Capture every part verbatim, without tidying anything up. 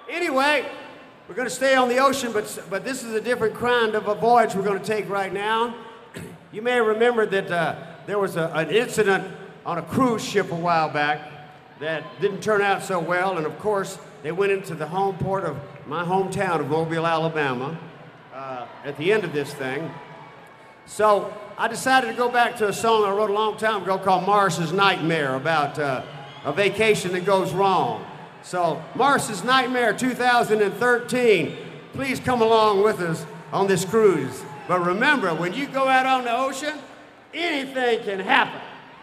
Anyway, we're going to stay on the ocean, but, but this is a different kind of a voyage we're going to take right now. You may remember that uh, there was a, an incident on a cruise ship a while back that didn't turn out so well, and of course, they went into the home port of my hometown of Mobile, Alabama, uh, at the end of this thing. So I decided to go back to a song I wrote a long time ago called Morris's Nightmare, about uh, a vacation that goes wrong. So Morris's Nightmare two thousand thirteen, please come along with us on this cruise. But remember, when you go out on the ocean, anything can happen.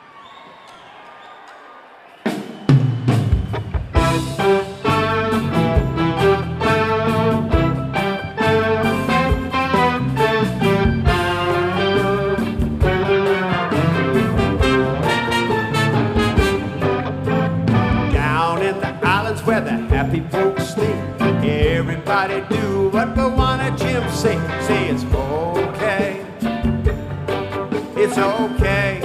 Where the happy folks stay, everybody do what Bwana Jim say. Say it's okay, it's okay.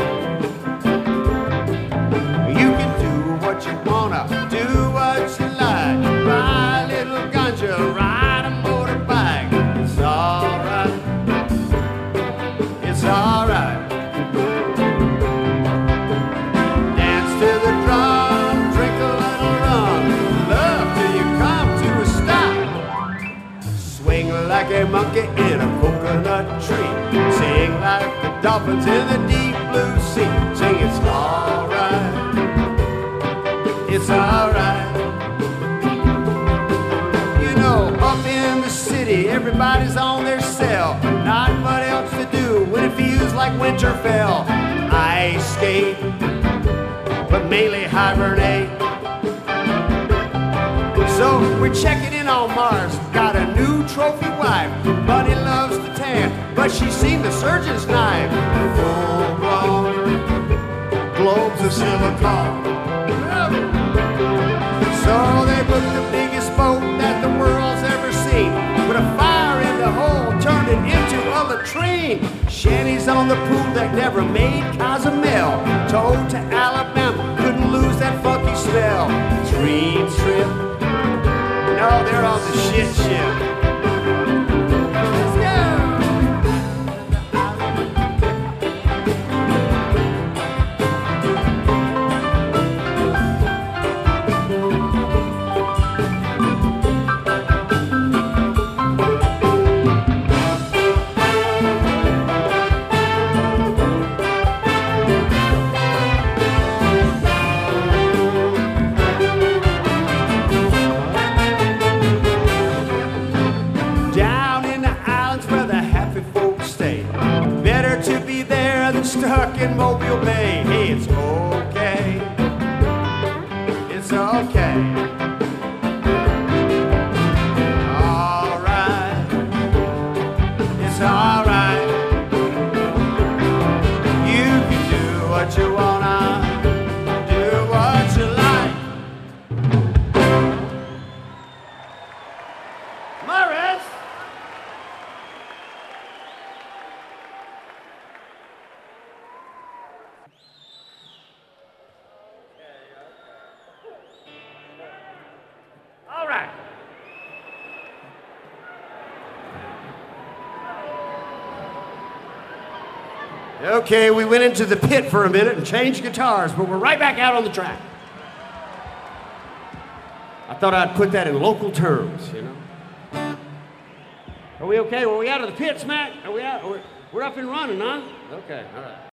You can do what you wanna, do what you like. Buy a little ganja, ride a motorbike. It's alright, it's alright. Dance to the drum, drink a little rum. Swing like a monkey in a coconut tree. Sing like the dolphins in the deep blue sea. Sing it's alright, it's alright. You know, up in the city, everybody's on their cell. Not much else to do when it feels like winter fell. Ice skate, but mainly hibernate. So we're checking in on Mars, got a new trophy wife. Bunny loves to tan, but she's seen the surgeon's knife. Full blown globes of silicone. So they booked the biggest boat that the world's ever seen. Put a fire in the hole, turned it into a latrine. Shanty's on the pool that never made Cozumel. Towed to Alabama, couldn't lose that funky smell. Dream trip. No, they're on the shit ship. Let's go! Stuck in Mobile Bay. Hey, it's okay, it's okay. Alright, it's alright. You can do what you wanna, do what you like. Morris! Okay, we went into the pit for a minute and changed guitars, but we're right back out on the track. I thought I'd put that in local terms, you know. Are we okay? Are we out of the pits, Mac? Are we out? We're, we're up and running, huh? Okay, all right.